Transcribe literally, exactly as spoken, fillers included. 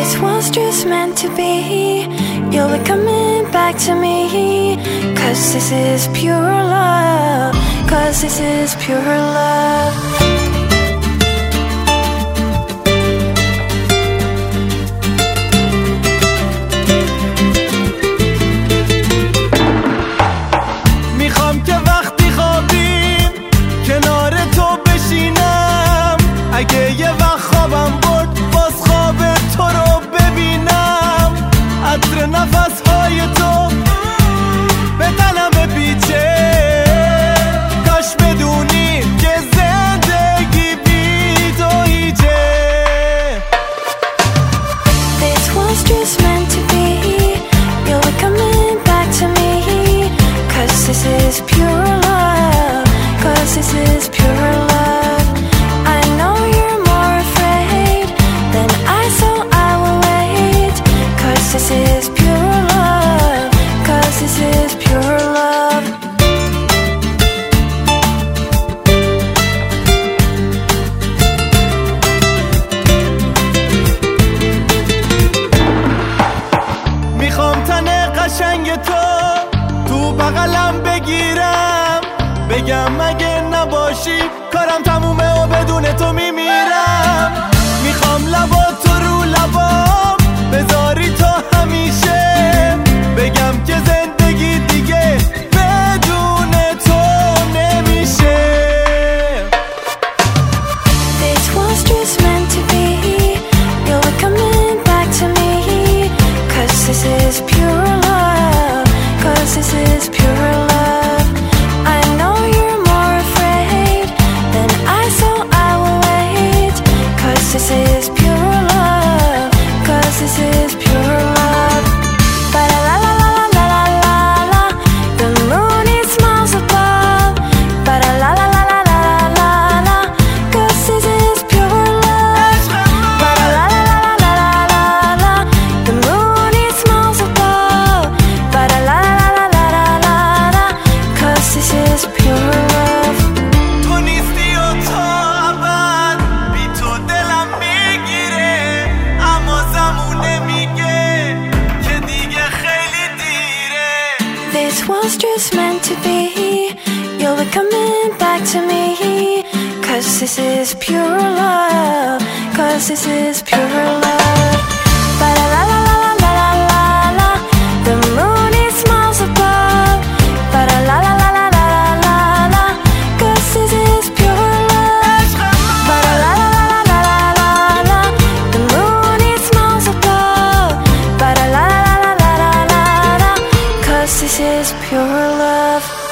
This was just meant to be. You'll be coming back to me. Cause this is pure love. Cause this is pure love. میخوام که وقتی خوابیم کنار تو بشینم. اگه یه وقت خوابم برد باز خواب تو رو ببینم. عطر نفسهای تو به تنم بپیچه. کاش بدونی که زندگی بی تو هیچه. This was just meant to be. You'll be coming back to me. Cause this is pure love. Cause this is pure love. I know you're more afraid than I, so I will wait. Cause this is pure love. Cause this is pure love. میخوام تن قشنگ تو تو بغلم بگیرم. بگم اگه نباشی کارم تمومه و بدون تو میمیرم. میخوام لبات تو رو لبام بذاری تا همیشه. بگم که زندگی دیگه بدون تو نمیشه. This was just meant to be. You'll be coming back to me. Cause this is pure love. Cause this is pure love. I know you're more afraid than I, so I will wait. Cause this is pure love. Cause this is pure love. Ba-da-la-la-la-la-la-la-la. The moon it smiles above. Ba-da-la-la-la-la-la-la-la. Cause this is pure love. Ba-da-la-la-la-la-la-la-la. The moon it smiles above. Ba-da-la-la-la-la-la-la. Cause this is pure love. تو نیستی و تا ابد بی تو دلم میگیره. اما زمونه میگه که دیگه خیلی دیره. This was just meant to be. You'll be coming back to me. Cause this is pure love. Cause this is pure love. Ba-da-la-la-la-la-la-la-la. The moon it smiles above. Ba-da-la-la-la-la-la-la-la. Cause this is pure love. Ba-da-la-la-la-la-la-la. The moon it smiles above. Ba-da-la-la-la-la-la-la. Cause this is pure love.